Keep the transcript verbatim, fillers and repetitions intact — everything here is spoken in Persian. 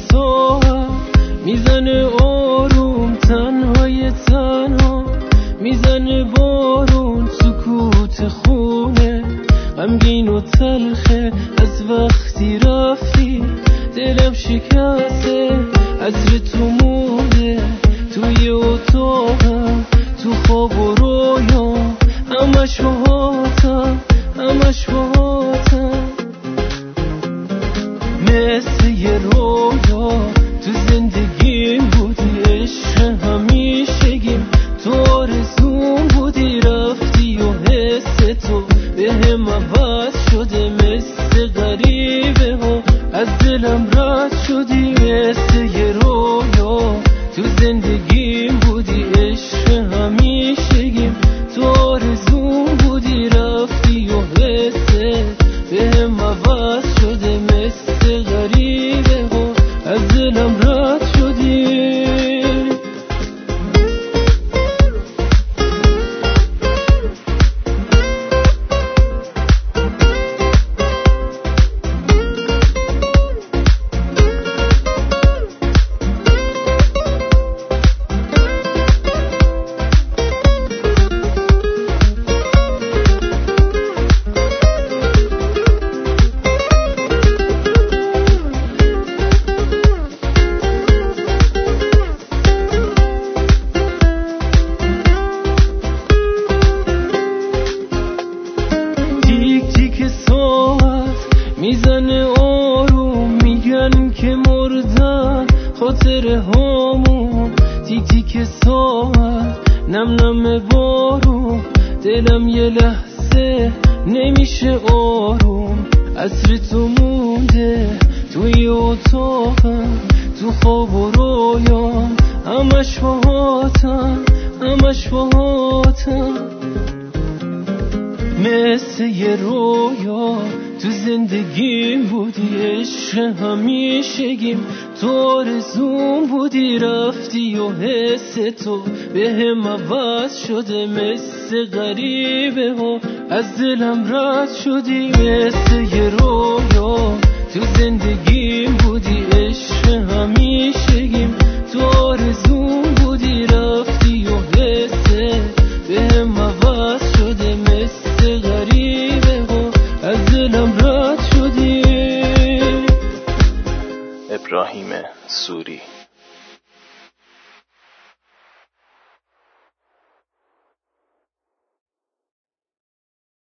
ساعت میزنه آروم، تنهای تنها میزنه بارون، سکوت خونه غمگین و تلخه از وقتی رفتی، دلم شکسته عطر تو مونده توی اتاقم، تو خواب و رویام، همش باهاتم همش باهاتم. مثل یه رویا تو زندگیم بودی، عشق همیشگیم، تو آرزوم بودی، رفتی و حس تو به هم عوض شده، مثل غریبه ها از دلم رد شدی. مثل یه رویا تو زندگیم بودی، عشق همیشگیم، تو آرزوم بودی، رفتی و حس به هم عوض شده، مثل غریبه ها از دلم رد شدی. میزنه آروم، میگن که مردن خاطره هامون، تیک تیک ساعت نم نم بارون، دلم یه لحظه نمیشه آروم، عطر تو مونده توی اتاقم، تو خواب و رویام، همش باهاتم همش باهاتم. مثل یه رویا تو زندگیم بودی، عشق همیشگیم، تو آرزوم بودی، رفتی و حس تو به هم عوض شده، مثل غریبه ها از دلم رد شدی. مثل یه رویا تو زندگیم بودی، عشق همیشگیم، تو آرزوم بودی، رفتی و حس به هم عوض شده، مثل غریبه ها از دلم رد شدی. ابراهیم سوری.